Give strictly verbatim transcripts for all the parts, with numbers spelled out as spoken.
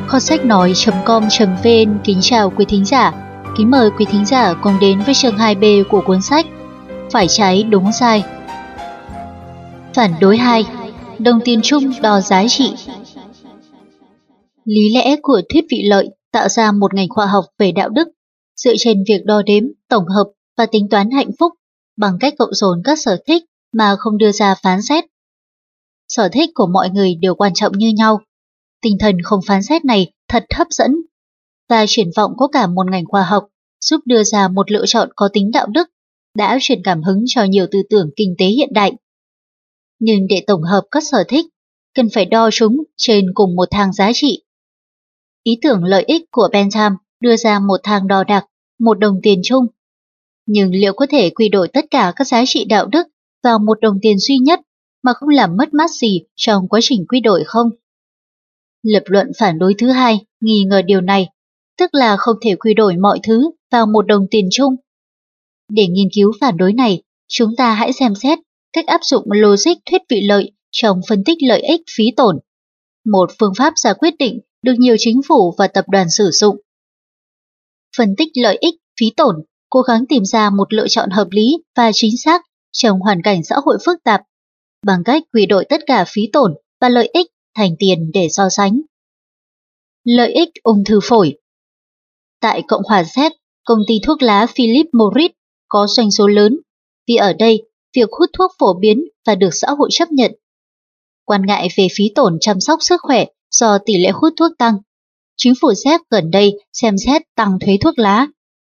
Kho sách nói chấm com chấm vn kính chào quý thính giả. Kính mời quý thính giả cùng đến với chương hai B của cuốn sách Phải trái đúng sai. Phản đối hai. Đồng tiền chung đo giá trị. Lý lẽ của thuyết vị lợi tạo ra một ngành khoa học về đạo đức, dựa trên việc đo đếm, tổng hợp và tính toán hạnh phúc bằng cách cộng dồn các sở thích mà không đưa ra phán xét. Sở thích của mọi người đều quan trọng như nhau. Tinh thần không phán xét này thật hấp dẫn, và triển vọng có cả một ngành khoa học giúp đưa ra một lựa chọn có tính đạo đức, đã truyền cảm hứng cho nhiều tư tưởng kinh tế hiện đại. Nhưng để tổng hợp các sở thích, cần phải đo chúng trên cùng một thang giá trị. Ý tưởng lợi ích của Bentham đưa ra một thang đo đạc, một đồng tiền chung. Nhưng liệu có thể quy đổi tất cả các giá trị đạo đức vào một đồng tiền duy nhất mà không làm mất mát gì trong quá trình quy đổi không? Lập luận phản đối thứ hai nghi ngờ điều này, tức là không thể quy đổi mọi thứ vào một đồng tiền chung. Để nghiên cứu phản đối này, chúng ta hãy xem xét cách áp dụng logic thuyết vị lợi trong phân tích lợi ích phí tổn, một phương pháp ra quyết định được nhiều chính phủ và tập đoàn sử dụng. Phân tích lợi ích phí tổn cố gắng tìm ra một lựa chọn hợp lý và chính xác trong hoàn cảnh xã hội phức tạp, bằng cách quy đổi tất cả phí tổn và lợi ích thành tiền để so sánh. Lợi ích ung thư phổi. Tại Cộng hòa Séc, công ty thuốc lá Philip Morris có doanh số lớn, vì ở đây việc hút thuốc phổ biến và được xã hội chấp nhận. Quan ngại về phí tổn chăm sóc sức khỏe do tỷ lệ hút thuốc tăng, chính phủ Séc gần đây xem xét tăng thuế thuốc lá.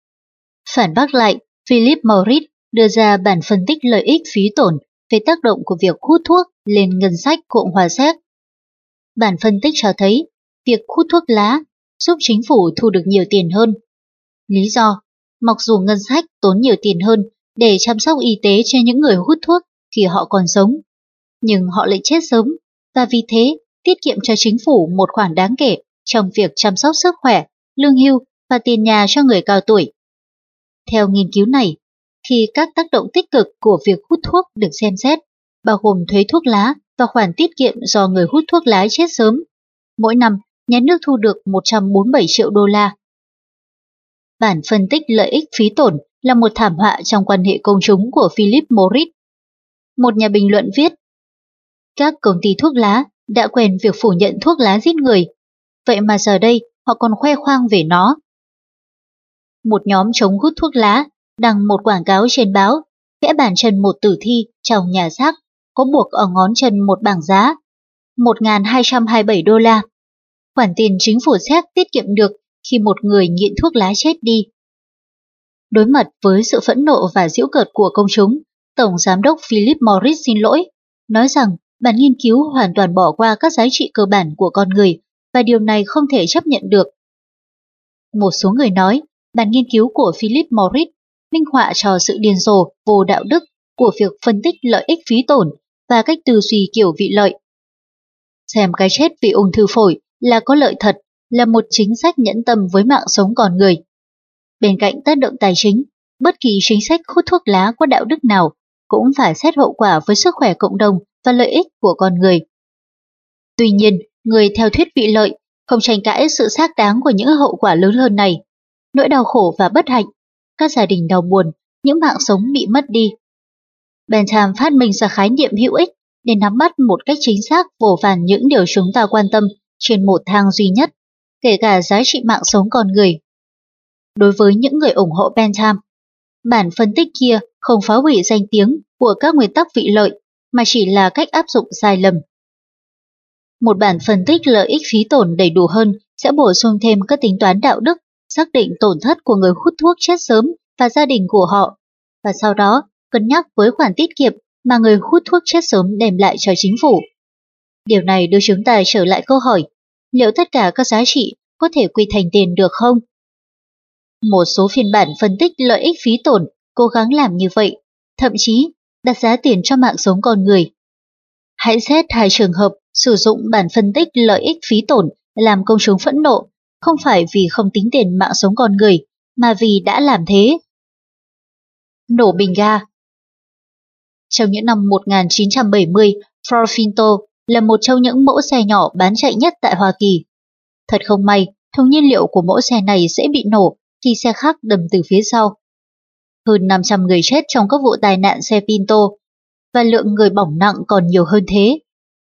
Phản bác lại, Philip Morris đưa ra bản phân tích lợi ích phí tổn về tác động của việc hút thuốc lên ngân sách Cộng hòa Séc. Bản phân tích cho thấy việc hút thuốc lá giúp chính phủ thu được nhiều tiền hơn. Lý do, mặc dù ngân sách tốn nhiều tiền hơn để chăm sóc y tế cho những người hút thuốc khi họ còn sống, nhưng họ lại chết sớm, và vì thế tiết kiệm cho chính phủ một khoản đáng kể trong việc chăm sóc sức khỏe, lương hưu và tiền nhà cho người cao tuổi. Theo nghiên cứu này, khi các tác động tích cực của việc hút thuốc được xem xét, bao gồm thuế thuốc lá và khoản tiết kiệm do người hút thuốc lá chết sớm, mỗi năm nhà nước thu được một trăm bốn mươi bảy triệu đô la. Bản phân tích lợi ích phí tổn là một thảm họa trong quan hệ công chúng của Philip Morris. Một nhà bình luận viết, các công ty thuốc lá đã quen việc phủ nhận thuốc lá giết người, vậy mà giờ đây họ còn khoe khoang về nó. Một nhóm chống hút thuốc lá đăng một quảng cáo trên báo vẽ bàn chân một tử thi trong nhà xác, có buộc ở ngón chân một bảng giá, một nghìn hai trăm hai mươi bảy đô la. Khoản tiền chính phủ Séc tiết kiệm được khi một người nghiện thuốc lá chết đi. Đối mặt với sự phẫn nộ và giễu cợt của công chúng, Tổng Giám đốc Philip Morris xin lỗi, nói rằng bản nghiên cứu hoàn toàn bỏ qua các giá trị cơ bản của con người và điều này không thể chấp nhận được. Một số người nói, bản nghiên cứu của Philip Morris minh họa cho sự điên rồ, vô đạo đức của việc phân tích lợi ích phí tổn và cách tư duy kiểu vị lợi. Xem cái chết vì ung thư phổi là có lợi thật là một chính sách nhẫn tâm với mạng sống con người. Bên cạnh tác động tài chính, bất kỳ chính sách hút thuốc lá có đạo đức nào cũng phải xét hậu quả với sức khỏe cộng đồng và lợi ích của con người. Tuy nhiên, người theo thuyết vị lợi không tranh cãi sự xác đáng của những hậu quả lớn hơn này, nỗi đau khổ và bất hạnh, các gia đình đau buồn, những mạng sống bị mất đi. Bentham phát minh ra khái niệm hữu ích để nắm bắt một cách chính xác vô vàn những điều chúng ta quan tâm trên một thang duy nhất, kể cả giá trị mạng sống con người. Đối với những người ủng hộ Bentham, bản phân tích kia không phá hủy danh tiếng của các nguyên tắc vị lợi, mà chỉ là cách áp dụng sai lầm. Một bản phân tích lợi ích phí tổn đầy đủ hơn sẽ bổ sung thêm các tính toán đạo đức, xác định tổn thất của người hút thuốc chết sớm và gia đình của họ, và sau đó cân nhắc với khoản tiết kiệm mà người hút thuốc chết sớm đem lại cho chính phủ. Điều này đưa chúng ta trở lại câu hỏi, liệu tất cả các giá trị có thể quy thành tiền được không? Một số phiên bản phân tích lợi ích phí tổn cố gắng làm như vậy, thậm chí đặt giá tiền cho mạng sống con người. Hãy xét hai trường hợp sử dụng bản phân tích lợi ích phí tổn làm công chúng phẫn nộ, không phải vì không tính tiền mạng sống con người, mà vì đã làm thế. Nổ bình ga. Trong những năm một nghìn chín trăm bảy mươi, Ford Pinto là một trong những mẫu xe nhỏ bán chạy nhất tại Hoa Kỳ. Thật không may, thùng nhiên liệu của mỗi xe này sẽ bị nổ khi xe khác đâm từ phía sau. Hơn năm trăm người chết trong các vụ tai nạn xe Pinto, và lượng người bỏng nặng còn nhiều hơn thế.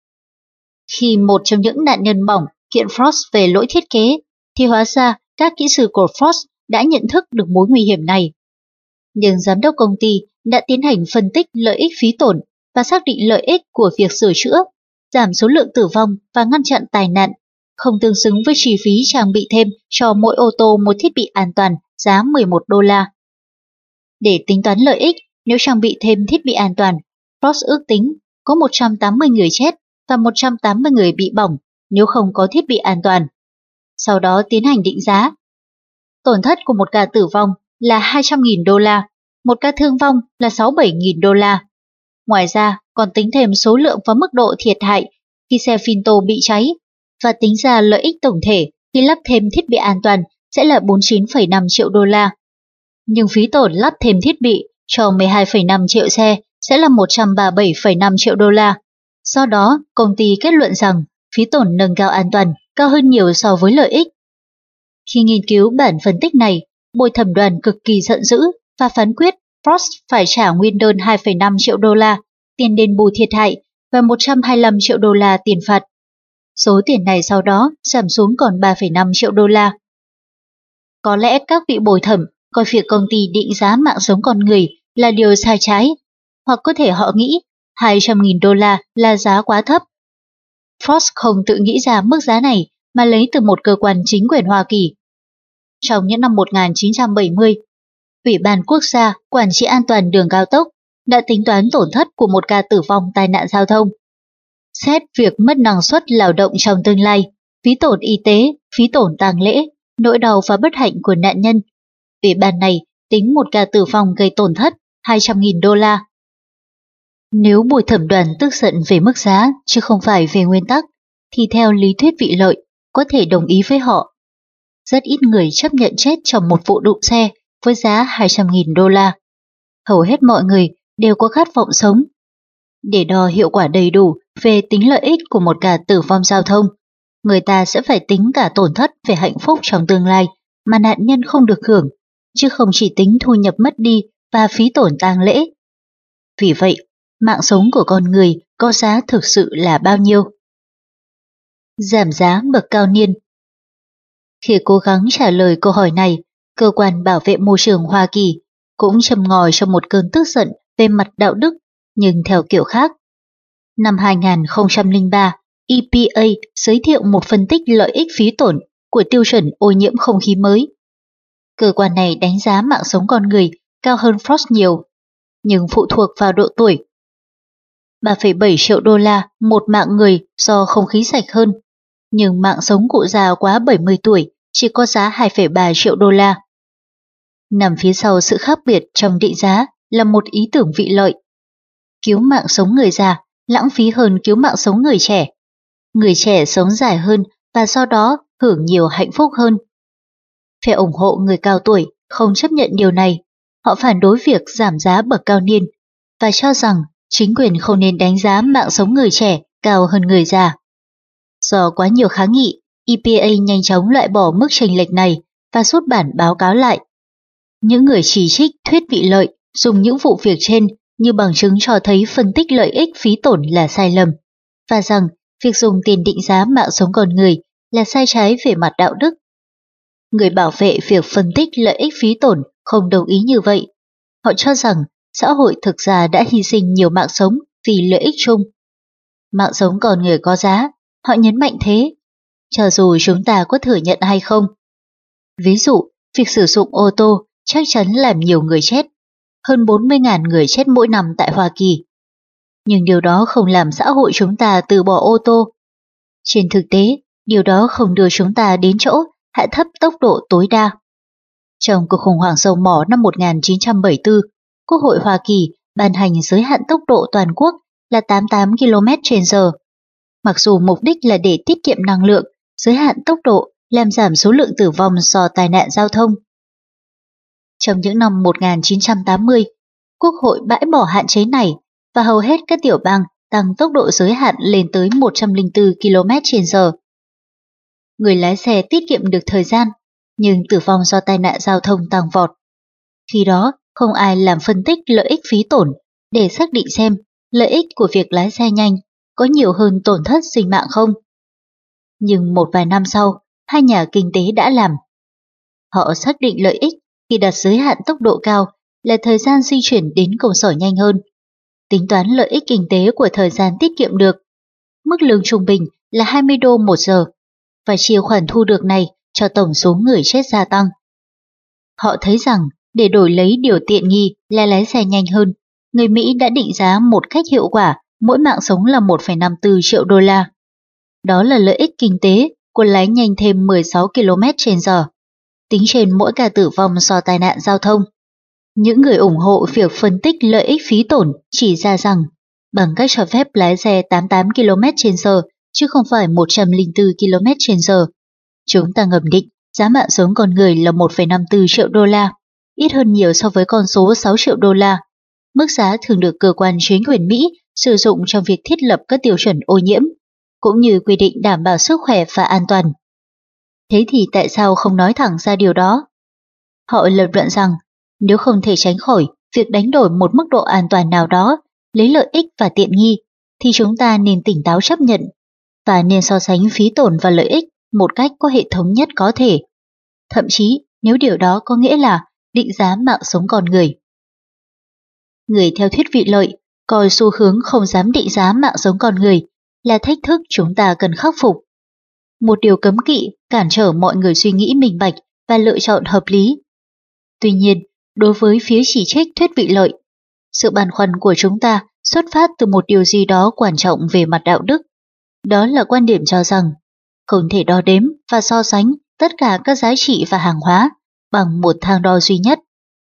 Khi một trong những nạn nhân bỏng kiện Frost về lỗi thiết kế, thì hóa ra các kỹ sư của Frost đã nhận thức được mối nguy hiểm này. Nhưng giám đốc công ty đã tiến hành phân tích lợi ích phí tổn và xác định lợi ích của việc sửa chữa, giảm số lượng tử vong và ngăn chặn tai nạn, không tương xứng với chi phí trang bị thêm cho mỗi ô tô một thiết bị an toàn giá mười một đô la. Để tính toán lợi ích, nếu trang bị thêm thiết bị an toàn, Frost ước tính có một trăm tám mươi người chết và một trăm tám mươi người bị bỏng nếu không có thiết bị an toàn. Sau đó tiến hành định giá. Tổn thất của một ca tử vong là hai trăm nghìn đô la, một ca thương vong là sáu mươi bảy nghìn đô la. Ngoài ra, còn tính thêm số lượng và mức độ thiệt hại khi xe Pinto bị cháy, và tính ra lợi ích tổng thể khi lắp thêm thiết bị an toàn sẽ là bốn mươi chín phẩy năm triệu đô la. Nhưng phí tổn lắp thêm thiết bị cho mười hai phẩy năm triệu xe sẽ là một trăm ba mươi bảy phẩy năm triệu đô la. Do đó, công ty kết luận rằng phí tổn nâng cao an toàn cao hơn nhiều so với lợi ích. Khi nghiên cứu bản phân tích này, bồi thẩm đoàn cực kỳ giận dữ và phán quyết Frost phải trả nguyên đơn hai phẩy năm triệu đô la tiền đền bù thiệt hại và một trăm hai mươi lăm triệu đô la tiền phạt. Số tiền này sau đó giảm xuống còn ba phẩy năm triệu đô la. Có lẽ các vị bồi thẩm coi việc công ty định giá mạng sống con người là điều sai trái, hoặc có thể họ nghĩ hai trăm nghìn đô la là giá quá thấp. Frost không tự nghĩ ra mức giá này mà lấy từ một cơ quan chính quyền Hoa Kỳ. Trong những năm một nghìn chín trăm bảy mươi, Ủy ban Quốc gia Quản trị An toàn đường cao tốc đã tính toán tổn thất của một ca tử vong tai nạn giao thông. Xét việc mất năng suất lao động trong tương lai, phí tổn y tế, phí tổn tang lễ, nỗi đau và bất hạnh của nạn nhân, Ủy ban này tính một ca tử vong gây tổn thất hai trăm nghìn đô la. Nếu bồi thẩm đoàn tức giận về mức giá chứ không phải về nguyên tắc, thì theo lý thuyết vị lợi, có thể đồng ý với họ. Rất ít người chấp nhận chết trong một vụ đụng xe với giá hai trăm nghìn đô la. Hầu hết mọi người đều có khát vọng sống. Để đo hiệu quả đầy đủ về tính lợi ích của một ca tử vong giao thông, người ta sẽ phải tính cả tổn thất về hạnh phúc trong tương lai mà nạn nhân không được hưởng, chứ không chỉ tính thu nhập mất đi và phí tổn tang lễ. Vì vậy, mạng sống của con người có giá thực sự là bao nhiêu? Giảm giá bậc cao niên. Khi cố gắng trả lời câu hỏi này, cơ quan bảo vệ môi trường Hoa Kỳ cũng châm ngòi cho một cơn tức giận về mặt đạo đức, nhưng theo kiểu khác. Năm hai nghìn không trăm lẻ ba, E P A giới thiệu một phân tích lợi ích phí tổn của tiêu chuẩn ô nhiễm không khí mới. Cơ quan này đánh giá mạng sống con người cao hơn Frost nhiều, nhưng phụ thuộc vào độ tuổi. ba phẩy bảy triệu đô la một mạng người do không khí sạch hơn, nhưng mạng sống cụ già quá bảy mươi tuổi chỉ có giá hai phẩy ba triệu đô la. Nằm phía sau sự khác biệt trong định giá là một ý tưởng vị lợi. Cứu mạng sống người già lãng phí hơn cứu mạng sống người trẻ. Người trẻ sống dài hơn và do đó hưởng nhiều hạnh phúc hơn. Phe ủng hộ người cao tuổi không chấp nhận điều này. Họ phản đối việc giảm giá bậc cao niên và cho rằng chính quyền không nên đánh giá mạng sống người trẻ cao hơn người già. Do quá nhiều kháng nghị, E P A nhanh chóng loại bỏ mức chênh lệch này và xuất bản báo cáo lại. Những người chỉ trích thuyết vị lợi dùng những vụ việc trên như bằng chứng cho thấy phân tích lợi ích phí tổn là sai lầm, và rằng việc dùng tiền định giá mạng sống con người là sai trái về mặt đạo đức. Người bảo vệ việc phân tích lợi ích phí tổn không đồng ý như vậy. Họ cho rằng xã hội thực ra đã hy sinh nhiều mạng sống vì lợi ích chung. Mạng sống con người có giá, họ nhấn mạnh thế, cho dù chúng ta có thừa nhận hay không. Ví dụ, việc sử dụng ô tô chắc chắn làm nhiều người chết, hơn bốn mươi nghìn người chết mỗi năm tại Hoa Kỳ. Nhưng điều đó không làm xã hội chúng ta từ bỏ ô tô. Trên thực tế, điều đó không đưa chúng ta đến chỗ hạ thấp tốc độ tối đa. Trong cuộc khủng hoảng dầu mỏ năm một nghìn chín trăm bảy mươi tư, Quốc hội Hoa Kỳ ban hành giới hạn tốc độ toàn quốc là tám mươi tám ki lô mét trên giờ. Mặc dù mục đích là để tiết kiệm năng lượng, giới hạn tốc độ làm giảm số lượng tử vong do tai nạn giao thông. Trong những năm một nghìn chín trăm tám mươi, Quốc hội bãi bỏ hạn chế này và hầu hết các tiểu bang tăng tốc độ giới hạn lên tới một trăm lẻ bốn ki lô mét trên giờ. người lái xe tiết kiệm được thời gian, nhưng tử vong do tai nạn giao thông tăng vọt. Khi đó, không ai làm phân tích lợi ích phí tổn để xác định xem lợi ích của việc lái xe nhanh có nhiều hơn tổn thất sinh mạng không. Nhưng một vài năm sau, hai nhà kinh tế đã làm. Họ xác định lợi ích khi đặt giới hạn tốc độ cao là thời gian di chuyển đến công sở nhanh hơn. Tính toán lợi ích kinh tế của thời gian tiết kiệm được. Mức lương trung bình là hai mươi đô một giờ, và chia khoản thu được này cho tổng số người chết gia tăng. Họ thấy rằng để đổi lấy điều tiện nghi là lái xe nhanh hơn, người Mỹ đã định giá một cách hiệu quả mỗi mạng sống là một phẩy năm mươi tư triệu đô la. Đó là lợi ích kinh tế của lái nhanh thêm mười sáu ki lô mét trên giờ, tính trên mỗi ca tử vong do tai nạn giao thông. Những người ủng hộ việc phân tích lợi ích phí tổn chỉ ra rằng bằng cách cho phép lái xe tám mươi tám ki lô mét trên giờ chứ không phải một trăm lẻ bốn ki lô mét trên giờ, chúng ta ngầm định giá mạng sống con người là một phẩy năm mươi tư triệu đô la, ít hơn nhiều so với con số sáu triệu đô la. Mức giá thường được cơ quan chính quyền Mỹ sử dụng trong việc thiết lập các tiêu chuẩn ô nhiễm, cũng như quy định đảm bảo sức khỏe và an toàn. Thế thì tại sao không nói thẳng ra điều đó? Họ lập luận rằng nếu không thể tránh khỏi việc đánh đổi một mức độ an toàn nào đó, lấy lợi ích và tiện nghi, thì chúng ta nên tỉnh táo chấp nhận, và nên so sánh phí tổn và lợi ích một cách có hệ thống nhất có thể. Thậm chí nếu điều đó có nghĩa là định giá mạng sống con người. Người theo thuyết vị lợi coi xu hướng không dám định giá mạng sống con người là thách thức chúng ta cần khắc phục. Một điều cấm kỵ cản trở mọi người suy nghĩ minh bạch và lựa chọn hợp lý. Tuy nhiên, đối với phía chỉ trích thuyết vị lợi, sự băn khoăn của chúng ta xuất phát từ một điều gì đó quan trọng về mặt đạo đức. Đó là quan điểm cho rằng không thể đo đếm và so sánh tất cả các giá trị và hàng hóa bằng một thang đo duy nhất.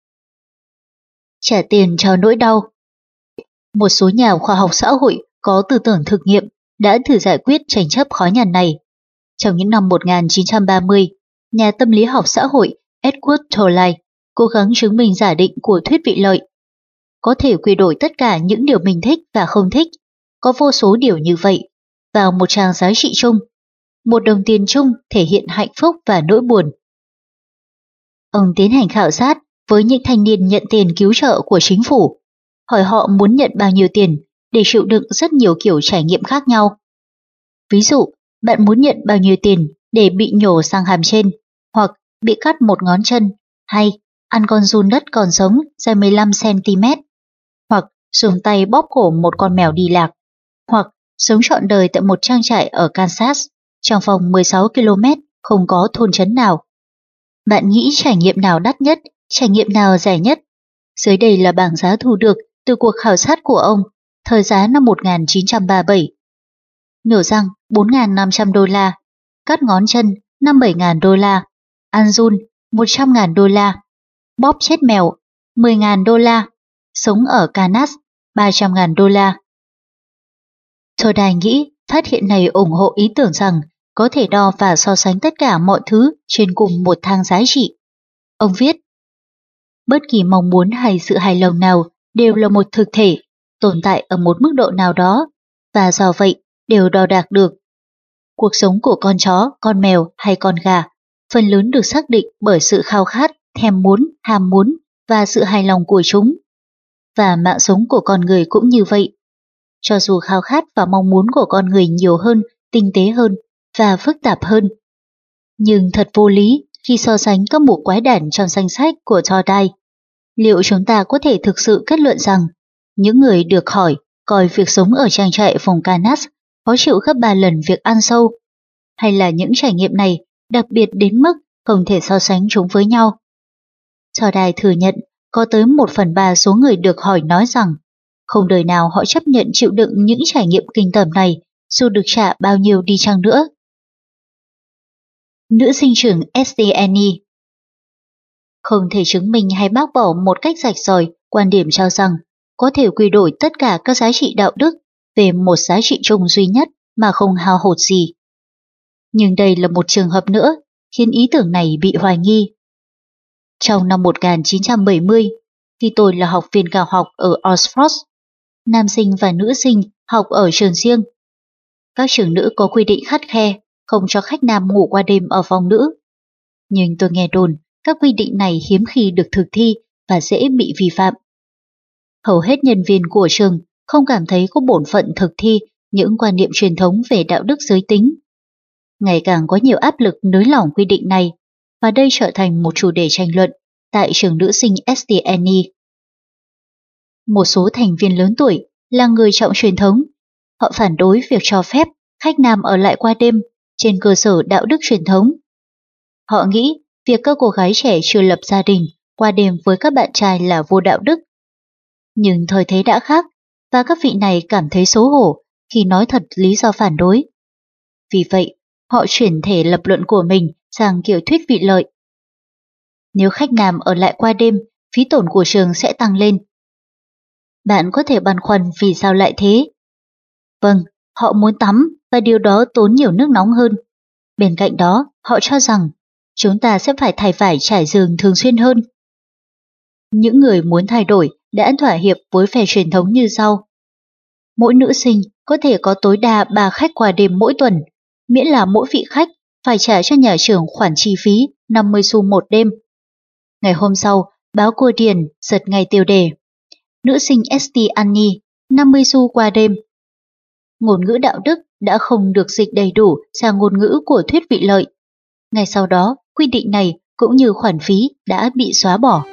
Trả tiền cho nỗi đau. Một số nhà khoa học xã hội có tư tưởng thực nghiệm đã thử giải quyết tranh chấp khó nhằn này. Trong những năm một nghìn chín trăm ba mươi, nhà tâm lý học xã hội Edward Tolle cố gắng chứng minh giả định của thuyết vị lợi. Có thể quy đổi tất cả những điều mình thích và không thích, có vô số điều như vậy, vào một trang giá trị chung. Một đồng tiền chung thể hiện hạnh phúc và nỗi buồn. Ông tiến hành khảo sát với những thanh niên nhận tiền cứu trợ của chính phủ, hỏi họ muốn nhận bao nhiêu tiền để chịu đựng rất nhiều kiểu trải nghiệm khác nhau. Ví dụ, bạn muốn nhận bao nhiêu tiền để bị nhổ sang hàm trên, hoặc bị cắt một ngón chân, hay ăn con giun đất còn sống dài mười lăm xăng ti mét, hoặc dùng tay bóp cổ một con mèo đi lạc, hoặc sống trọn đời tại một trang trại ở Kansas, trong vòng mười sáu ki lô mét không có thôn trấn nào. Bạn nghĩ trải nghiệm nào đắt nhất, trải nghiệm nào rẻ nhất? Dưới đây là bảng giá thu được từ cuộc khảo sát của ông, thời giá năm một nghìn chín trăm ba mươi bảy. Nhổ răng bốn nghìn năm trăm đô la, cắt ngón chân năm mươi bảy nghìn đô la, ăn giun một trăm nghìn đô la, bóp chết mèo mười nghìn đô la, sống ở Kansas ba trăm nghìn đô la. Tolle nghĩ phát hiện này ủng hộ ý tưởng rằng có thể đo và so sánh tất cả mọi thứ trên cùng một thang giá trị. Ông viết, bất kỳ mong muốn hay sự hài lòng nào đều là một thực thể, tồn tại ở một mức độ nào đó, và do vậy đều đo đạc được. Cuộc sống của con chó, con mèo hay con gà phần lớn được xác định bởi sự khao khát, thèm muốn, ham muốn và sự hài lòng của chúng. Và mạng sống của con người cũng như vậy. Cho dù khao khát và mong muốn của con người nhiều hơn, tinh tế hơn và phức tạp hơn, nhưng thật vô lý khi so sánh các mục quái đản trong danh sách của Tolle. Liệu chúng ta có thể thực sự kết luận rằng những người được hỏi coi việc sống ở trang trại vùng Kansas khó chịu gấp ba lần việc ăn sâu, hay là những trải nghiệm này đặc biệt đến mức không thể so sánh chúng với nhau? Tolle thừa nhận có tới một phần ba số người được hỏi nói rằng không đời nào họ chấp nhận chịu đựng những trải nghiệm kinh tởm này dù được trả bao nhiêu đi chăng nữa. Nữ sinh trưởng ét tê en e không thể chứng minh hay bác bỏ một cách rạch ròi quan điểm cho rằng có thể quy đổi tất cả các giá trị đạo đức về một giá trị chung duy nhất mà không hao hụt gì. Nhưng đây là một trường hợp nữa khiến ý tưởng này bị hoài nghi. Trong năm một nghìn chín trăm bảy mươi, khi tôi là học viên cao học ở Oxford, nam sinh và nữ sinh học ở trường riêng. Các trường nữ có quy định khắt khe, không cho khách nam ngủ qua đêm ở phòng nữ. Nhưng tôi nghe đồn các quy định này hiếm khi được thực thi và dễ bị vi phạm. Hầu hết nhân viên của trường không cảm thấy có bổn phận thực thi những quan niệm truyền thống về đạo đức giới tính. Ngày càng có nhiều áp lực nới lỏng quy định này, và đây trở thành một chủ đề tranh luận tại trường nữ sinh ét tê en e. Một số thành viên lớn tuổi là người trọng truyền thống. Họ phản đối việc cho phép khách nam ở lại qua đêm trên cơ sở đạo đức truyền thống. Họ nghĩ việc các cô gái trẻ chưa lập gia đình qua đêm với các bạn trai là vô đạo đức. Nhưng thời thế đã khác, và các vị này cảm thấy xấu hổ khi nói thật lý do phản đối. Vì vậy, họ chuyển thể lập luận của mình sang kiểu thuyết vị lợi. Nếu khách nam ở lại qua đêm, phí tổn của trường sẽ tăng lên. Bạn có thể băn khoăn vì sao lại thế? Vâng, họ muốn tắm và điều đó tốn nhiều nước nóng hơn. Bên cạnh đó, họ cho rằng chúng ta sẽ phải thay vải trải giường thường xuyên hơn. Những người muốn thay đổi đã thỏa hiệp với phe truyền thống như sau. Mỗi nữ sinh có thể có tối đa ba khách qua đêm mỗi tuần, miễn là mỗi vị khách phải trả cho nhà trường khoản chi phí năm mươi xu một đêm. Ngày hôm sau, báo Guardian giật ngay tiêu đề. Nữ sinh ét tê Annie, năm mươi xu qua đêm. Ngôn ngữ đạo đức đã không được dịch đầy đủ sang ngôn ngữ của thuyết vị lợi. Ngay sau đó, quy định này cũng như khoản phí đã bị xóa bỏ.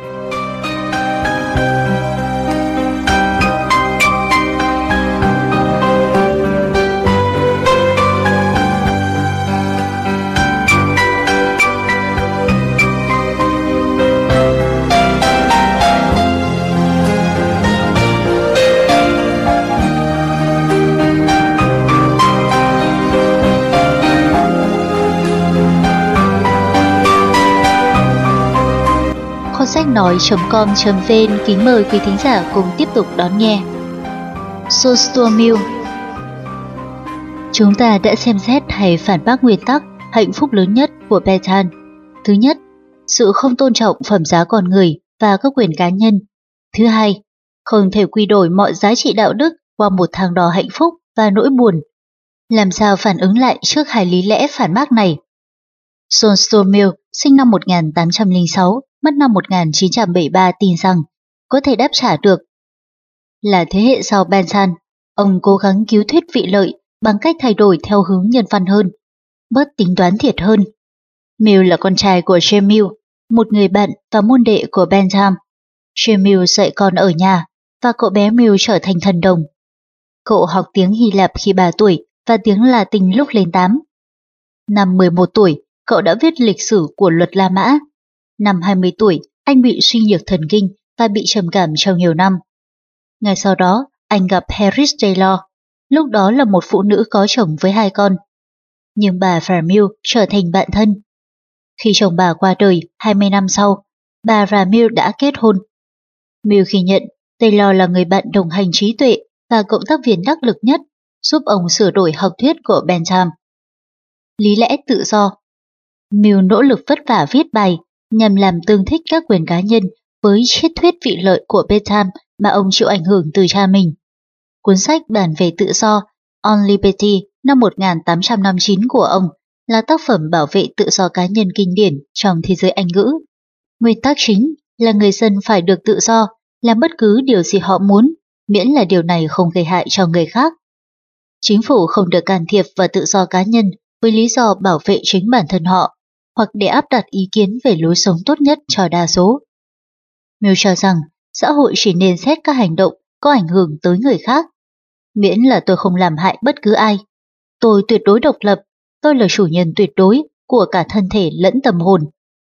Kho sách nói chấm com chấm vn kính mời quý thính giả cùng tiếp tục đón nghe. Sostomill. Chúng ta đã xem xét hay phản bác nguyên tắc hạnh phúc lớn nhất của Bentham. Thứ nhất, sự không tôn trọng phẩm giá con người và các quyền cá nhân. Thứ hai, không thể quy đổi mọi giá trị đạo đức qua một thang đo hạnh phúc và nỗi buồn. Làm sao phản ứng lại trước hai lý lẽ phản bác này? John Stuart Mill, sinh năm một nghìn tám trăm lẻ sáu, mất năm một nghìn chín trăm bảy mươi ba, tin rằng có thể đáp trả được. Là thế hệ sau Bentham, ông cố gắng cứu thuyết vị lợi bằng cách thay đổi theo hướng nhân văn hơn, bớt tính toán thiệt hơn. Mill là con trai của James Mill, một người bạn và môn đệ của Bentham. James Mill dạy con ở nhà và cậu bé Mill trở thành thần đồng. Cậu học tiếng Hy Lạp khi ba tuổi và tiếng Latin lúc lên tám. Năm mười một tuổi, cậu đã viết lịch sử của luật La Mã. Năm hai mươi tuổi, anh bị suy nhược thần kinh và bị trầm cảm trong nhiều năm. Ngay sau đó, anh gặp Harris Taylor, lúc đó là một phụ nữ có chồng với hai con. Nhưng bà và Mill trở thành bạn thân. Khi chồng bà qua đời hai mươi năm sau, bà và Mill đã kết hôn. Mill khi nhận Taylor là người bạn đồng hành trí tuệ và cộng tác viên đắc lực nhất, giúp ông sửa đổi học thuyết của Bentham. Lý lẽ tự do. Mill nỗ lực vất vả viết bài nhằm làm tương thích các quyền cá nhân với triết thuyết vị lợi của Bentham mà ông chịu ảnh hưởng từ cha mình. Cuốn sách bàn về tự do On Liberty năm một nghìn tám trăm năm mươi chín của ông là tác phẩm bảo vệ tự do cá nhân kinh điển trong thế giới Anh ngữ. Nguyên tắc chính là người dân phải được tự do làm bất cứ điều gì họ muốn, miễn là điều này không gây hại cho người khác. Chính phủ không được can thiệp vào tự do cá nhân với lý do bảo vệ chính bản thân họ, hoặc để áp đặt ý kiến về lối sống tốt nhất cho đa số. Mill cho rằng xã hội chỉ nên xét các hành động có ảnh hưởng tới người khác, miễn là tôi không làm hại bất cứ ai. Tôi tuyệt đối độc lập, tôi là chủ nhân tuyệt đối của cả thân thể lẫn tâm hồn.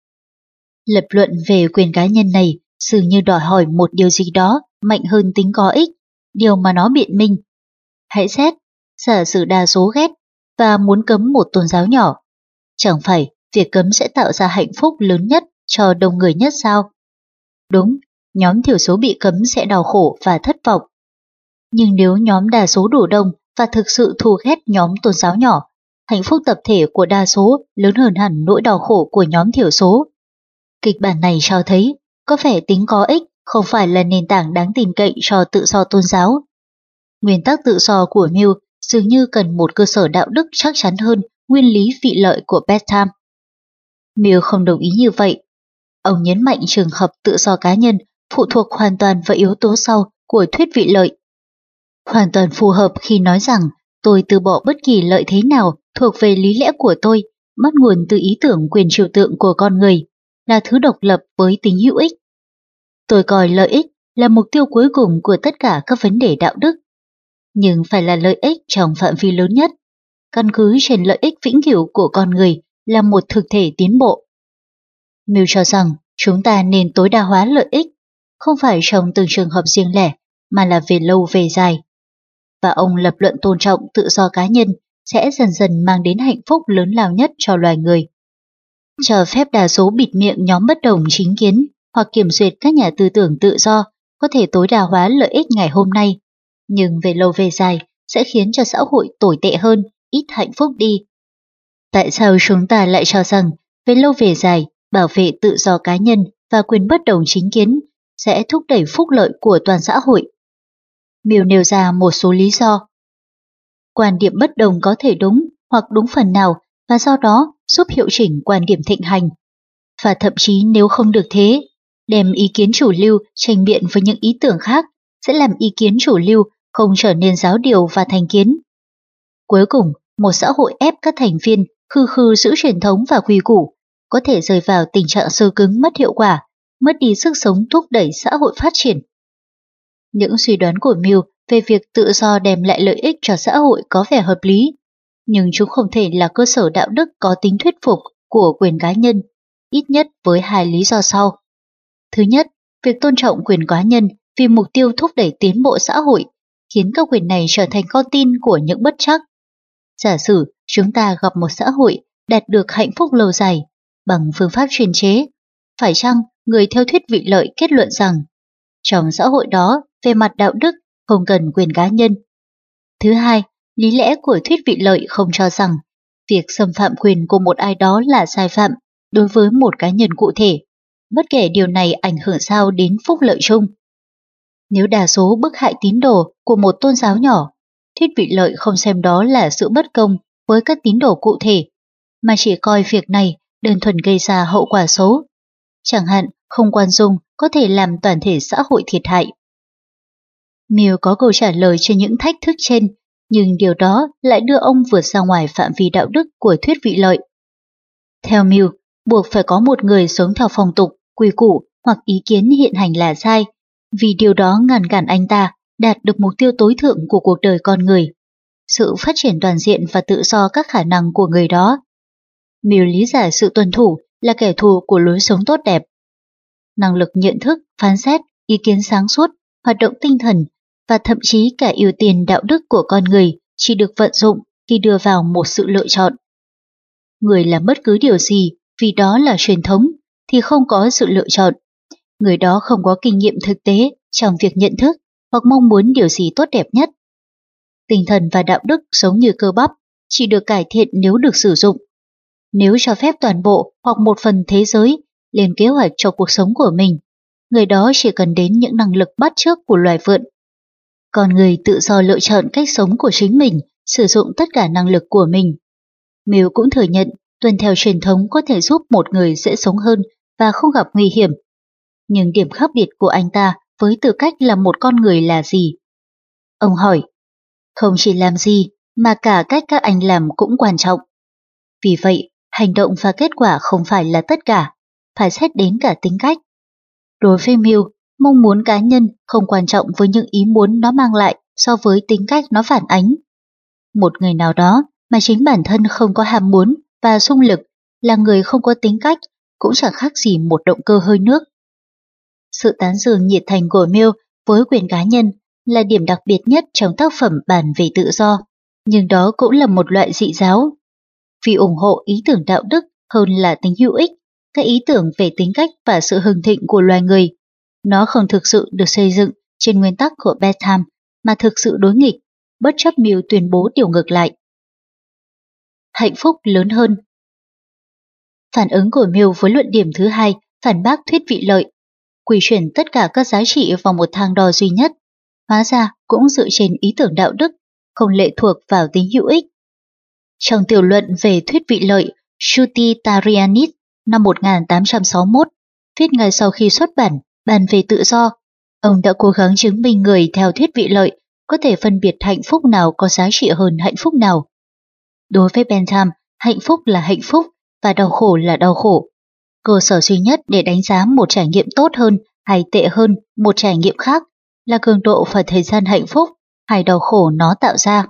Lập luận về quyền cá nhân này dường như đòi hỏi một điều gì đó mạnh hơn tính có ích, điều mà nó biện minh. Hãy xét, giả sử đa số ghét và muốn cấm một tôn giáo nhỏ. Chẳng phải việc cấm sẽ tạo ra hạnh phúc lớn nhất cho đông người nhất sao? Đúng, nhóm thiểu số bị cấm sẽ đau khổ và thất vọng. Nhưng nếu nhóm đa số đủ đông và thực sự thù ghét nhóm tôn giáo nhỏ, hạnh phúc tập thể của đa số lớn hơn hẳn nỗi đau khổ của nhóm thiểu số. Kịch bản này cho thấy có vẻ tính có ích không phải là nền tảng đáng tin cậy cho tự do tôn giáo. Nguyên tắc tự do của Mill dường như cần một cơ sở đạo đức chắc chắn hơn nguyên lý vị lợi của Bentham. Mill không đồng ý như vậy. Ông nhấn mạnh trường hợp tự do cá nhân phụ thuộc hoàn toàn vào yếu tố sau của thuyết vị lợi. Hoàn toàn phù hợp khi nói rằng tôi từ bỏ bất kỳ lợi thế nào thuộc về lý lẽ của tôi, bắt nguồn từ ý tưởng quyền trừu tượng của con người, là thứ độc lập với tính hữu ích. Tôi coi lợi ích là mục tiêu cuối cùng của tất cả các vấn đề đạo đức, nhưng phải là lợi ích trong phạm vi lớn nhất, căn cứ trên lợi ích vĩnh cửu của con người là một thực thể tiến bộ. Mill cho rằng chúng ta nên tối đa hóa lợi ích, không phải trong từng trường hợp riêng lẻ, mà là về lâu về dài. Và ông lập luận tôn trọng tự do cá nhân sẽ dần dần mang đến hạnh phúc lớn lao nhất cho loài người. Cho phép đa số bịt miệng nhóm bất đồng chính kiến hoặc kiểm duyệt các nhà tư tưởng tự do có thể tối đa hóa lợi ích ngày hôm nay, nhưng về lâu về dài sẽ khiến cho xã hội tồi tệ hơn, ít hạnh phúc đi. Tại sao chúng ta lại cho rằng về lâu về dài bảo vệ tự do cá nhân và quyền bất đồng chính kiến sẽ thúc đẩy phúc lợi của toàn xã hội? Mill nêu ra một số lý do. Quan điểm bất đồng có thể đúng hoặc đúng phần nào và do đó giúp hiệu chỉnh quan điểm thịnh hành. Và thậm chí nếu không được thế, đem ý kiến chủ lưu tranh biện với những ý tưởng khác sẽ làm ý kiến chủ lưu không trở nên giáo điều và thành kiến. Cuối cùng, một xã hội ép các thành viên khư khư giữ truyền thống và quy củ có thể rơi vào tình trạng sơ cứng mất hiệu quả, mất đi sức sống thúc đẩy xã hội phát triển. Những suy đoán của Mill về việc tự do đem lại lợi ích cho xã hội có vẻ hợp lý, nhưng chúng không thể là cơ sở đạo đức có tính thuyết phục của quyền cá nhân, ít nhất với hai lý do sau. Thứ nhất, việc tôn trọng quyền cá nhân vì mục tiêu thúc đẩy tiến bộ xã hội khiến các quyền này trở thành con tin của những bất trắc. Giả sử chúng ta gặp một xã hội đạt được hạnh phúc lâu dài bằng phương pháp chuyên chế, phải chăng người theo thuyết vị lợi kết luận rằng trong xã hội đó về mặt đạo đức không cần quyền cá nhân? Thứ hai, lý lẽ của thuyết vị lợi không cho rằng việc xâm phạm quyền của một ai đó là sai phạm đối với một cá nhân cụ thể, bất kể điều này ảnh hưởng sao đến phúc lợi chung. Nếu đa số bức hại tín đồ của một tôn giáo nhỏ, thuyết vị lợi không xem đó là sự bất công với các tín đồ cụ thể, mà chỉ coi việc này đơn thuần gây ra hậu quả xấu. Chẳng hạn, không khoan dung có thể làm toàn thể xã hội thiệt hại. Mill có câu trả lời cho những thách thức trên, nhưng điều đó lại đưa ông vượt ra ngoài phạm vi đạo đức của thuyết vị lợi. Theo Mill, buộc phải có một người sống theo phong tục, quy củ hoặc ý kiến hiện hành là sai, vì điều đó ngăn cản anh ta đạt được mục tiêu tối thượng của cuộc đời con người, sự phát triển toàn diện và tự do các khả năng của người đó. Mill lý giải sự tuân thủ là kẻ thù của lối sống tốt đẹp. Năng lực nhận thức, phán xét, ý kiến sáng suốt, hoạt động tinh thần và thậm chí cả ưu tiên đạo đức của con người chỉ được vận dụng khi đưa vào một sự lựa chọn. Người làm bất cứ điều gì vì đó là truyền thống thì không có sự lựa chọn. Người đó không có kinh nghiệm thực tế trong việc nhận thức hoặc mong muốn điều gì tốt đẹp nhất. Tinh thần và đạo đức giống như cơ bắp, chỉ được cải thiện nếu được sử dụng. Nếu cho phép toàn bộ hoặc một phần thế giới lên kế hoạch cho cuộc sống của mình, người đó chỉ cần đến những năng lực bắt chước của loài vượn. Còn người tự do lựa chọn cách sống của chính mình, sử dụng tất cả năng lực của mình. Mill cũng thừa nhận tuân theo truyền thống có thể giúp một người dễ sống hơn và không gặp nguy hiểm. Nhưng điểm khác biệt của anh ta với tư cách là một con người là gì? Ông hỏi, không chỉ làm gì mà cả cách các anh làm cũng quan trọng. Vì vậy, hành động và kết quả không phải là tất cả, phải xét đến cả tính cách. Đối với Mill, mong muốn cá nhân không quan trọng với những ý muốn nó mang lại so với tính cách nó phản ánh. Một người nào đó mà chính bản thân không có ham muốn và xung lực là người không có tính cách cũng chẳng khác gì một động cơ hơi nước. Sự tán dương nhiệt thành của Mill với quyền cá nhân là điểm đặc biệt nhất trong tác phẩm bàn về tự do, nhưng đó cũng là một loại dị giáo. Vì ủng hộ ý tưởng đạo đức hơn là tính hữu ích, các ý tưởng về tính cách và sự hưng thịnh của loài người, nó không thực sự được xây dựng trên nguyên tắc của Bentham mà thực sự đối nghịch, bất chấp Mill tuyên bố điều ngược lại. Hạnh phúc lớn hơn. Phản ứng của Mill với luận điểm thứ hai phản bác thuyết vị lợi, quy chuyển tất cả các giá trị vào một thang đo duy nhất, hóa ra cũng dựa trên ý tưởng đạo đức, không lệ thuộc vào tính hữu ích. Trong tiểu luận về thuyết vị lợi Shruti-Tarianit năm một nghìn tám trăm sáu mươi mốt, viết ngay sau khi xuất bản Bàn về tự do, ông đã cố gắng chứng minh người theo thuyết vị lợi có thể phân biệt hạnh phúc nào có giá trị hơn hạnh phúc nào. Đối với Bentham, hạnh phúc là hạnh phúc và đau khổ là đau khổ. Cơ sở duy nhất để đánh giá một trải nghiệm tốt hơn hay tệ hơn một trải nghiệm khác là cường độ và thời gian hạnh phúc hay đau khổ nó tạo ra.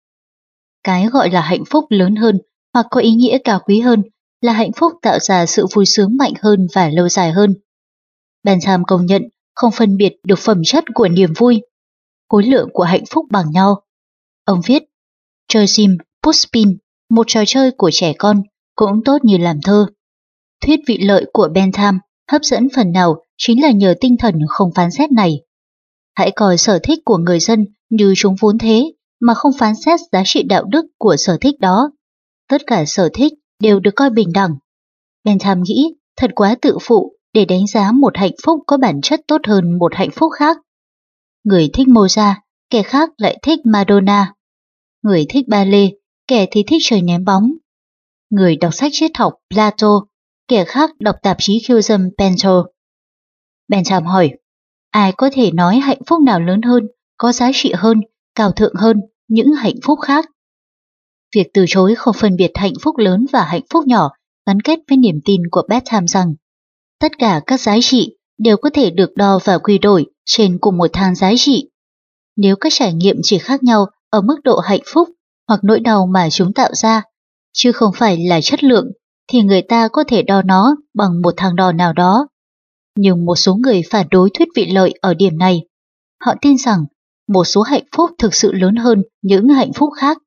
Cái gọi là hạnh phúc lớn hơn hoặc có ý nghĩa cao quý hơn là hạnh phúc tạo ra sự vui sướng mạnh hơn và lâu dài hơn. Bentham công nhận không phân biệt được phẩm chất của niềm vui, khối lượng của hạnh phúc bằng nhau. Ông viết, chơi sim, pushpin, một trò chơi của trẻ con, cũng tốt như làm thơ. Thuyết vị lợi của Bentham hấp dẫn phần nào chính là nhờ tinh thần không phán xét này. Hãy coi sở thích của người dân như chúng vốn thế mà không phán xét giá trị đạo đức của sở thích đó. Tất cả sở thích đều được coi bình đẳng. Bentham nghĩ thật quá tự phụ để đánh giá một hạnh phúc có bản chất tốt hơn một hạnh phúc khác. Người thích Mozart, kẻ khác lại thích Madonna. Người thích ballet, kẻ thì thích chơi ném bóng. Người đọc sách triết học Plato, kẻ khác đọc tạp chí khiêu dâm Penthouse. Bentham hỏi, ai có thể nói hạnh phúc nào lớn hơn, có giá trị hơn, cao thượng hơn những hạnh phúc khác? Việc từ chối không phân biệt hạnh phúc lớn và hạnh phúc nhỏ gắn kết với niềm tin của Bentham rằng tất cả các giá trị đều có thể được đo và quy đổi trên cùng một thang giá trị. Nếu các trải nghiệm chỉ khác nhau ở mức độ hạnh phúc hoặc nỗi đau mà chúng tạo ra, chứ không phải là chất lượng, thì người ta có thể đo nó bằng một thang đo nào đó. Nhưng một số người phản đối thuyết vị lợi ở điểm này. Họ tin rằng một số hạnh phúc thực sự lớn hơn những hạnh phúc khác.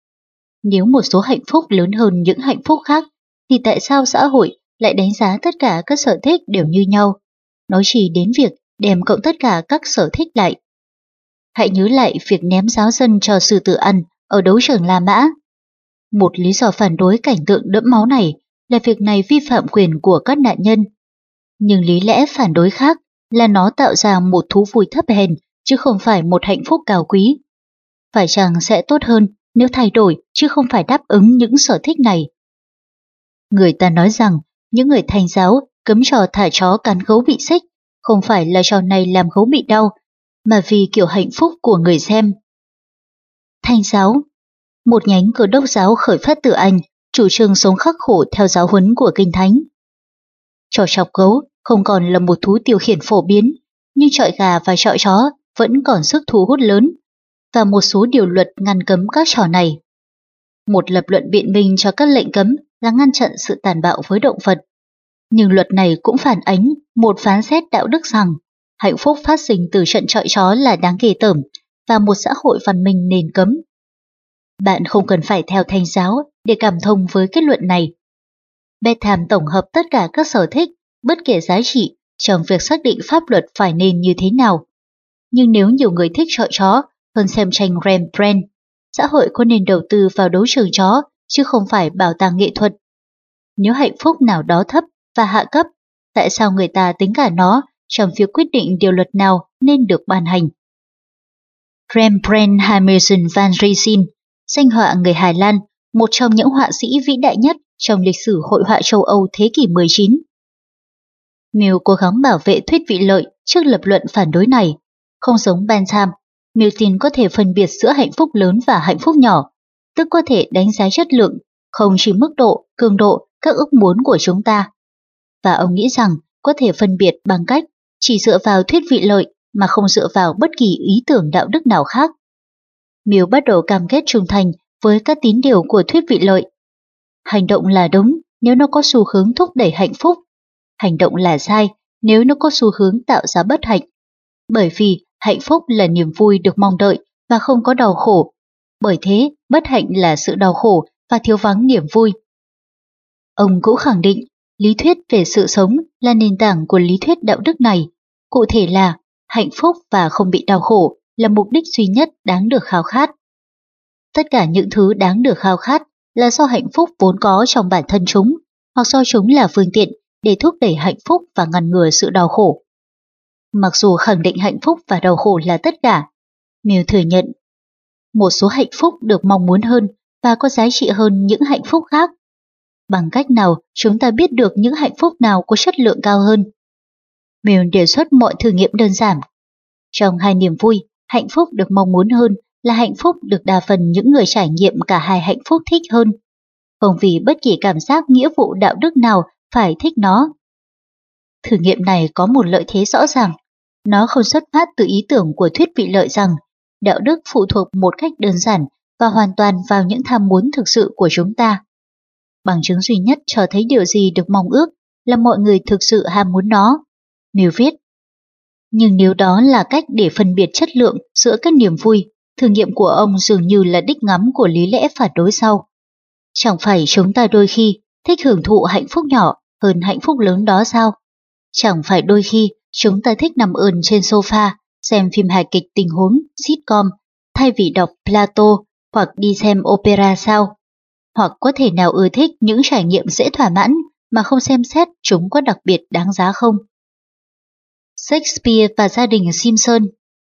Nếu một số hạnh phúc lớn hơn những hạnh phúc khác, thì tại sao xã hội lại đánh giá tất cả các sở thích đều như nhau? Nó chỉ đến việc đem cộng tất cả các sở thích lại. Hãy nhớ lại việc ném giáo dân cho sư tử ăn ở đấu trường La Mã. Một lý do phản đối cảnh tượng đẫm máu này là việc này vi phạm quyền của các nạn nhân. Nhưng lý lẽ phản đối khác là nó tạo ra một thú vui thấp hèn chứ không phải một hạnh phúc cao quý. Phải chăng sẽ tốt hơn nếu thay đổi chứ không phải đáp ứng những sở thích này? Người ta nói rằng những người Thành giáo cấm trò thả chó cắn gấu bị xích không phải là trò này làm gấu bị đau, mà vì kiểu hạnh phúc của người xem. Thành giáo, một nhánh Cơ đốc giáo khởi phát từ Anh, chủ trương sống khắc khổ theo giáo huấn của Kinh Thánh. Trò chọc gấu không còn là một thú tiêu khiển phổ biến, nhưng chọi gà và chọi chó vẫn còn sức thu hút lớn, và một số điều luật ngăn cấm các trò này. Một lập luận biện minh cho các lệnh cấm là ngăn chặn sự tàn bạo với động vật. Nhưng luật này cũng phản ánh một phán xét đạo đức rằng hạnh phúc phát sinh từ trận chọi chó là đáng ghê tởm và một xã hội văn minh nên cấm. Bạn không cần phải theo Thánh giáo để cảm thông với kết luận này. Bentham tổng hợp tất cả các sở thích, bất kể giá trị, trong việc xác định pháp luật phải nên như thế nào. Nhưng nếu nhiều người thích chọi chó hơn xem tranh Rembrandt, xã hội có nên đầu tư vào đấu trường chó chứ không phải bảo tàng nghệ thuật? Nếu hạnh phúc nào đó thấp và hạ cấp, tại sao người ta tính cả nó trong việc quyết định điều luật nào nên được ban hành? Rembrandt Harmison van Riesin, danh họa người Hà Lan, một trong những họa sĩ vĩ đại nhất trong lịch sử hội họa châu Âu thế kỷ mười chín. Mill cố gắng bảo vệ thuyết vị lợi trước lập luận phản đối này. Không giống Bentham, Mill tin có thể phân biệt giữa hạnh phúc lớn và hạnh phúc nhỏ, tức có thể đánh giá chất lượng, không chỉ mức độ, cường độ, các ước muốn của chúng ta. Và ông nghĩ rằng có thể phân biệt bằng cách chỉ dựa vào thuyết vị lợi mà không dựa vào bất kỳ ý tưởng đạo đức nào khác. Mill bắt đầu cam kết trung thành với các tín điều của thuyết vị lợi. Hành động là đúng nếu nó có xu hướng thúc đẩy hạnh phúc. Hành động là sai nếu nó có xu hướng tạo ra bất hạnh. Bởi vì hạnh phúc là niềm vui được mong đợi và không có đau khổ. Bởi thế, bất hạnh là sự đau khổ và thiếu vắng niềm vui. Ông cũng khẳng định lý thuyết về sự sống là nền tảng của lý thuyết đạo đức này. Cụ thể là hạnh phúc và không bị đau khổ là mục đích duy nhất đáng được khao khát. Tất cả những thứ đáng được khao khát là do hạnh phúc vốn có trong bản thân chúng, hoặc do chúng là phương tiện để thúc đẩy hạnh phúc và ngăn ngừa sự đau khổ. Mặc dù khẳng định hạnh phúc và đau khổ là tất cả, Mill thừa nhận một số hạnh phúc được mong muốn hơn và có giá trị hơn những hạnh phúc khác. Bằng cách nào chúng ta biết được những hạnh phúc nào có chất lượng cao hơn? Mill đề xuất mọi thử nghiệm đơn giản. Trong hai niềm vui, hạnh phúc được mong muốn hơn là hạnh phúc được đa phần những người trải nghiệm cả hai hạnh phúc thích hơn, không vì bất kỳ cảm giác nghĩa vụ đạo đức nào phải thích nó. Thử nghiệm này có một lợi thế rõ ràng. Nó không xuất phát từ ý tưởng của thuyết vị lợi rằng đạo đức phụ thuộc một cách đơn giản và hoàn toàn vào những tham muốn thực sự của chúng ta. Bằng chứng duy nhất cho thấy điều gì được mong ước là mọi người thực sự ham muốn nó. Mill viết. Nhưng nếu đó là cách để phân biệt chất lượng giữa các niềm vui, thử nghiệm của ông dường như là đích ngắm của lý lẽ phản đối sau. Chẳng phải chúng ta đôi khi thích hưởng thụ hạnh phúc nhỏ hơn hạnh phúc lớn đó sao? Chẳng phải đôi khi chúng ta thích nằm ườn trên sofa, xem phim hài kịch tình huống, sitcom, thay vì đọc Plato hoặc đi xem opera sao? Hoặc có thể nào ưa thích những trải nghiệm dễ thỏa mãn mà không xem xét chúng có đặc biệt đáng giá không? Shakespeare và gia đình Simpson.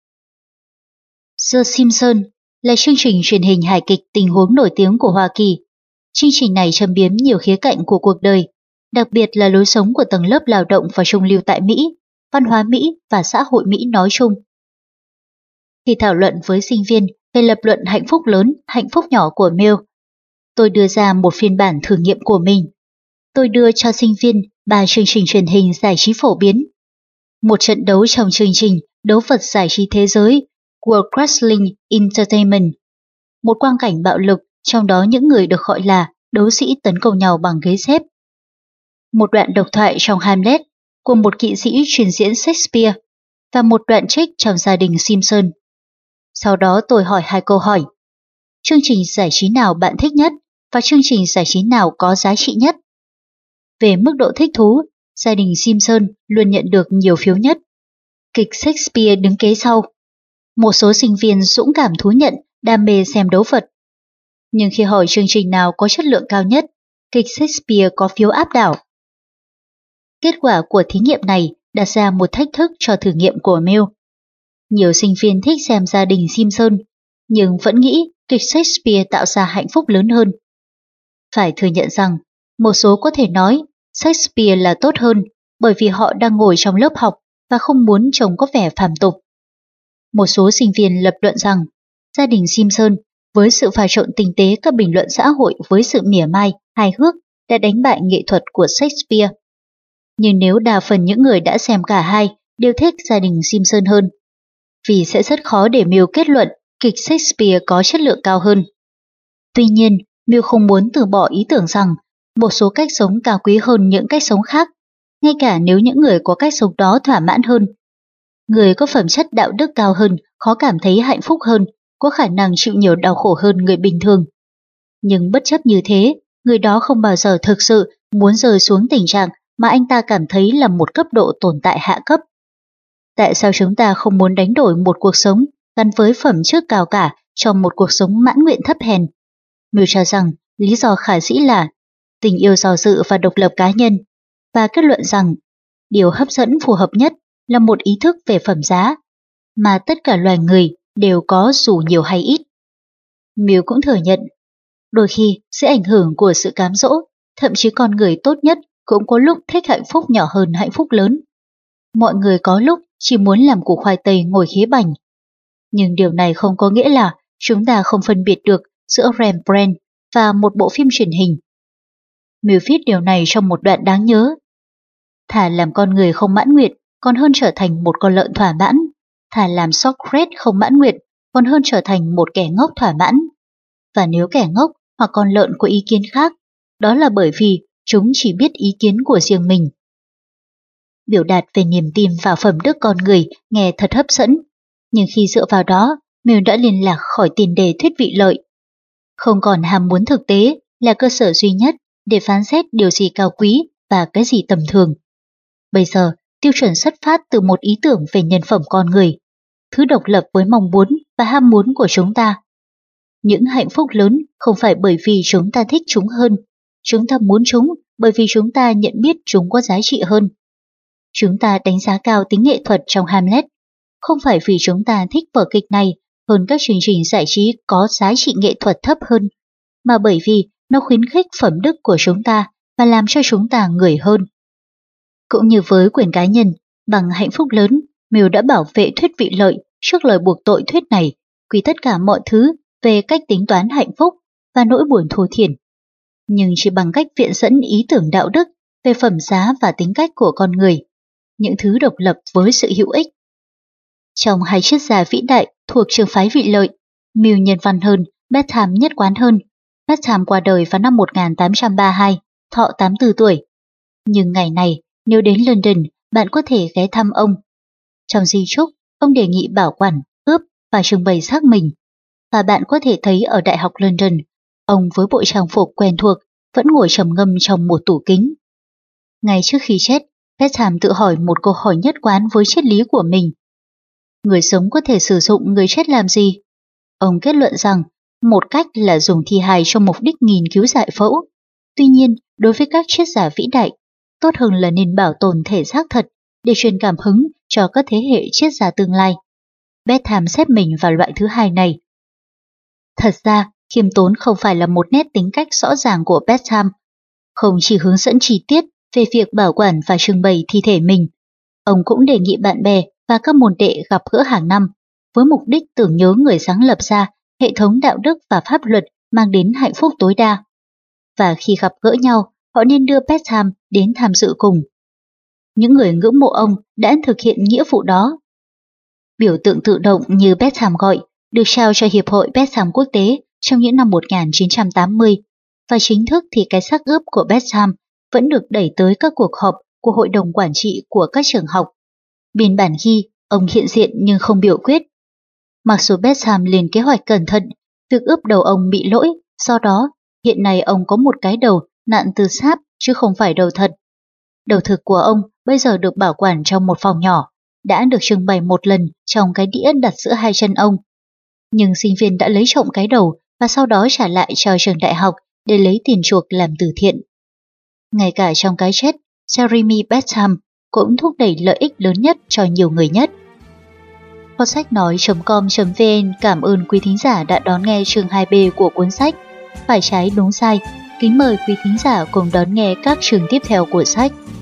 The Simpsons là chương trình truyền hình hài kịch tình huống nổi tiếng của Hoa Kỳ. Chương trình này châm biếm nhiều khía cạnh của cuộc đời, đặc biệt là lối sống của tầng lớp lao động và trung lưu tại Mỹ, văn hóa Mỹ và xã hội Mỹ nói chung. Khi thảo luận với sinh viên về lập luận hạnh phúc lớn, hạnh phúc nhỏ của Mill, tôi đưa ra một phiên bản thử nghiệm của mình. Tôi đưa cho sinh viên ba chương trình truyền hình giải trí phổ biến. Một trận đấu trong chương trình đấu vật giải trí thế giới World Wrestling Entertainment. Một quang cảnh bạo lực, trong đó những người được gọi là đấu sĩ tấn công nhau bằng ghế xếp. Một đoạn độc thoại trong Hamlet của một kỵ sĩ truyền diễn Shakespeare và một đoạn trích trong gia đình Simpson. Sau đó tôi hỏi hai câu hỏi. Chương trình giải trí nào bạn thích nhất và chương trình giải trí nào có giá trị nhất? Về mức độ thích thú, gia đình Simpson luôn nhận được nhiều phiếu nhất. Kịch Shakespeare đứng kế sau. Một số sinh viên dũng cảm thú nhận đam mê xem đấu vật. Nhưng khi hỏi chương trình nào có chất lượng cao nhất, kịch Shakespeare có phiếu áp đảo. Kết quả của thí nghiệm này đặt ra một thách thức cho thử nghiệm của Mill. Nhiều sinh viên thích xem gia đình Simpson, nhưng vẫn nghĩ kịch Shakespeare tạo ra hạnh phúc lớn hơn. Phải thừa nhận rằng, một số có thể nói Shakespeare là tốt hơn bởi vì họ đang ngồi trong lớp học và không muốn trông có vẻ phàm tục. Một số sinh viên lập luận rằng gia đình Simpson với sự pha trộn tinh tế các bình luận xã hội với sự mỉa mai, hài hước đã đánh bại nghệ thuật của Shakespeare. Nhưng nếu đa phần những người đã xem cả hai đều thích gia đình Simpson hơn, vì sẽ rất khó để Mill kết luận kịch Shakespeare có chất lượng cao hơn. Tuy nhiên, Mill không muốn từ bỏ ý tưởng rằng một số cách sống cao quý hơn những cách sống khác, ngay cả nếu những người có cách sống đó thỏa mãn hơn. Người có phẩm chất đạo đức cao hơn khó cảm thấy hạnh phúc hơn, có khả năng chịu nhiều đau khổ hơn người bình thường. Nhưng bất chấp như thế, người đó không bao giờ thực sự muốn rơi xuống tình trạng mà anh ta cảm thấy là một cấp độ tồn tại hạ cấp. Tại sao chúng ta không muốn đánh đổi một cuộc sống gắn với phẩm chất cao cả cho một cuộc sống mãn nguyện thấp hèn? Mill cho rằng lý do khả dĩ là tình yêu do dự và độc lập cá nhân, và kết luận rằng điều hấp dẫn phù hợp nhất là một ý thức về phẩm giá mà tất cả loài người đều có dù nhiều hay ít. Mill cũng thừa nhận, đôi khi sự ảnh hưởng của sự cám dỗ, thậm chí con người tốt nhất cũng có lúc thích hạnh phúc nhỏ hơn hạnh phúc lớn. Mọi người có lúc chỉ muốn làm củ khoai tây ngồi khế bành. Nhưng điều này không có nghĩa là chúng ta không phân biệt được giữa Rembrandt và một bộ phim truyền hình. Mill viết điều này trong một đoạn đáng nhớ. Thà làm con người không mãn nguyện còn hơn trở thành một con lợn thỏa mãn. Thà làm Socrates không mãn nguyện còn hơn trở thành một kẻ ngốc thỏa mãn. Và nếu kẻ ngốc hoặc con lợn có ý kiến khác, đó là bởi vì chúng chỉ biết ý kiến của riêng mình. Biểu đạt về niềm tin vào phẩm đức con người nghe thật hấp dẫn, nhưng khi dựa vào đó, Mill đã liên lạc khỏi tiền đề thuyết vị lợi. Không còn ham muốn thực tế là cơ sở duy nhất để phán xét điều gì cao quý và cái gì tầm thường. Bây giờ, tiêu chuẩn xuất phát từ một ý tưởng về nhân phẩm con người, thứ độc lập với mong muốn và ham muốn của chúng ta. Những hạnh phúc lớn không phải bởi vì chúng ta thích chúng hơn, chúng ta muốn chúng bởi vì chúng ta nhận biết chúng có giá trị hơn. Chúng ta đánh giá cao tính nghệ thuật trong Hamlet, không phải vì chúng ta thích vở kịch này hơn các chương trình giải trí có giá trị nghệ thuật thấp hơn, mà bởi vì nó khuyến khích phẩm đức của chúng ta và làm cho chúng ta người hơn. Cũng như với quyền cá nhân, bằng hạnh phúc lớn, Mill đã bảo vệ thuyết vị lợi trước lời buộc tội thuyết này, quy tất cả mọi thứ về cách tính toán hạnh phúc và nỗi buồn thua thiển. Nhưng chỉ bằng cách viện dẫn ý tưởng đạo đức về phẩm giá và tính cách của con người, những thứ độc lập với sự hữu ích. Trong hai triết gia vĩ đại thuộc trường phái vị lợi, Mill nhân văn hơn, Bentham nhất quán hơn. Bentham qua đời vào năm một nghìn tám trăm ba mươi hai, thọ tám mươi tư tuổi. Nhưng ngày này, nếu đến London, bạn có thể ghé thăm ông. Trong di chúc, ông đề nghị bảo quản, ướp và trưng bày xác mình. Và bạn có thể thấy ở Đại học London, ông với bộ trang phục quen thuộc vẫn ngồi trầm ngâm trong một tủ kính. Ngay trước khi chết, Bentham tự hỏi một câu hỏi nhất quán với triết lý của mình. Người sống có thể sử dụng người chết làm gì? Ông kết luận rằng một cách là dùng thi hài cho mục đích nghiên cứu giải phẫu. Tuy nhiên, đối với các triết gia vĩ đại, tốt hơn là nên bảo tồn thể xác thật để truyền cảm hứng cho các thế hệ triết gia tương lai. Bentham xếp mình vào loại thứ hai này. Thật ra, khiêm tốn không phải là một nét tính cách rõ ràng của Bentham. Không chỉ hướng dẫn chi tiết về việc bảo quản và trưng bày thi thể mình, ông cũng đề nghị bạn bè và các môn đệ gặp gỡ hàng năm với mục đích tưởng nhớ người sáng lập ra hệ thống đạo đức và pháp luật mang đến hạnh phúc tối đa. Và khi gặp gỡ nhau, họ nên đưa Bentham đến tham dự cùng. Những người ngưỡng mộ ông đã thực hiện nghĩa vụ đó. Biểu tượng tự động như Bentham gọi được trao cho Hiệp hội Bentham quốc tế trong những năm một nghìn chín trăm tám mươi, và chính thức thì cái xác ướp của Bentham vẫn được đẩy tới các cuộc họp của hội đồng quản trị của các trường học. Biên bản ghi ông hiện diện nhưng không biểu quyết. Mặc dù Bentham lên kế hoạch cẩn thận, việc ướp đầu ông bị lỗi, do đó hiện nay ông có một cái đầu nặn từ sáp chứ không phải đầu thật. Đầu thực của ông bây giờ được bảo quản trong một phòng nhỏ, đã được trưng bày một lần trong cái đĩa đặt giữa hai chân ông. Nhưng sinh viên đã lấy trộm cái đầu và sau đó trả lại cho trường đại học để lấy tiền chuộc làm từ thiện. Ngay cả trong cái chết, Jeremy Bentham cũng thúc đẩy lợi ích lớn nhất cho nhiều người nhất. Podcast nói chấm com chấm vn cảm ơn quý thính giả đã đón nghe chương hai B của cuốn sách Phải trái đúng sai. Kính mời quý thính giả cùng đón nghe các chương tiếp theo của sách.